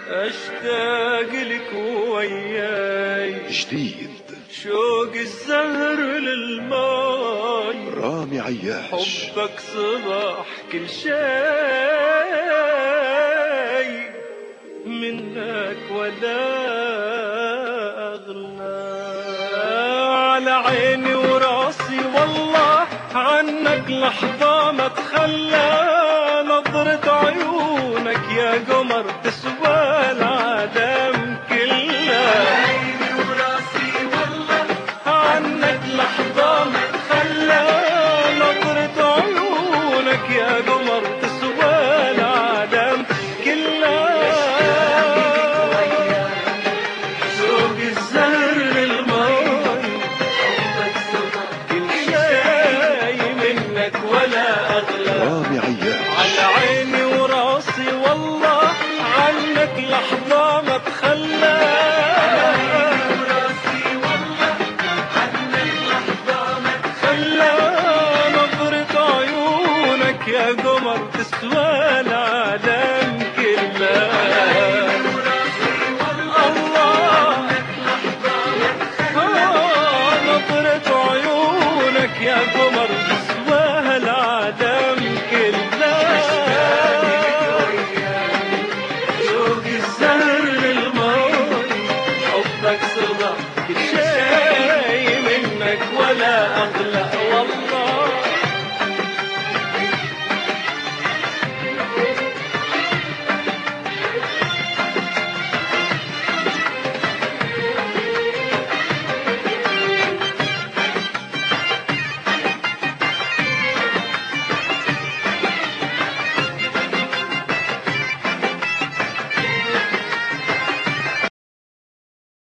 اشتاق لك وياي جديد شوق الزهر للماي رامي عياش حبك صباح كل شي منك ولا أغلى على عيني وراسي والله عنك لحظة ما تخلى